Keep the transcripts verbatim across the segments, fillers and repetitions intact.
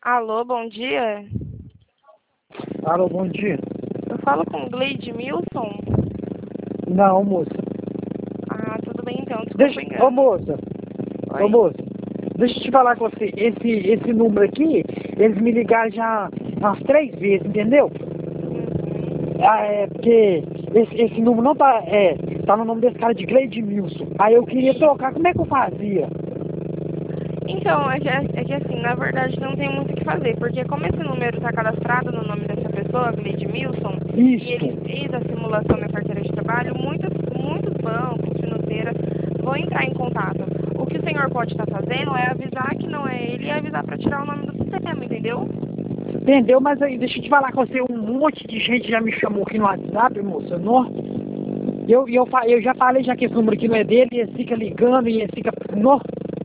Alô, bom dia. Alô, bom dia. Eu falo com Gleide Milson? Não, moça. Ah, tudo bem então, desculpa Deixa, o ô engano. moça, Oi? ô moça, deixa eu te falar com você, esse, esse número aqui, eles me ligaram já umas três vezes, entendeu? Uhum. Ah, é porque esse, esse número não tá, é, tá no nome desse cara de Gleide Milson. Aí eu queria trocar, como é que eu fazia? Então, é que, é que assim, na verdade não tem muito o que fazer, porque como esse número está cadastrado no nome dessa pessoa, Gleide Milson, e Isto. ele fez a simulação na carteira de trabalho, muitos, muitos bancos, financeiras vão entrar em contato. O que o senhor pode estar fazendo é avisar que não é ele e avisar para tirar o nome do sistema, entendeu? Entendeu? Mas aí, deixa eu te falar com você, um monte de gente já me chamou aqui no WhatsApp, moça, não? Eu, eu, fa- eu já falei já que esse número aqui não é dele, e ele fica ligando e ele fica, não?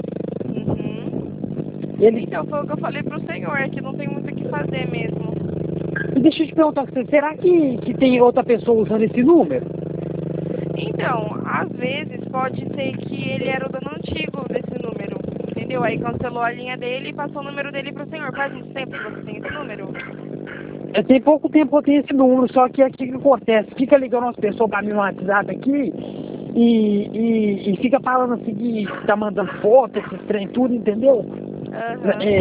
Uhum. Ele, Então, foi o que eu falei pro senhor, é que não tem muito o que fazer mesmo. E deixa eu te perguntar, você, será que, que tem outra pessoa usando esse número? Então, às vezes pode ser que ele era o dono antigo desse número, entendeu? Aí cancelou a linha dele e passou o número dele pro senhor. Faz muito tempo que você tem esse número? É, tem pouco tempo que eu tenho esse número, só que aqui o que acontece? Fica ligando umas pessoas pra mim no WhatsApp aqui e, e, e fica falando assim que tá mandando foto, esses trem tudo, entendeu? É, Aham.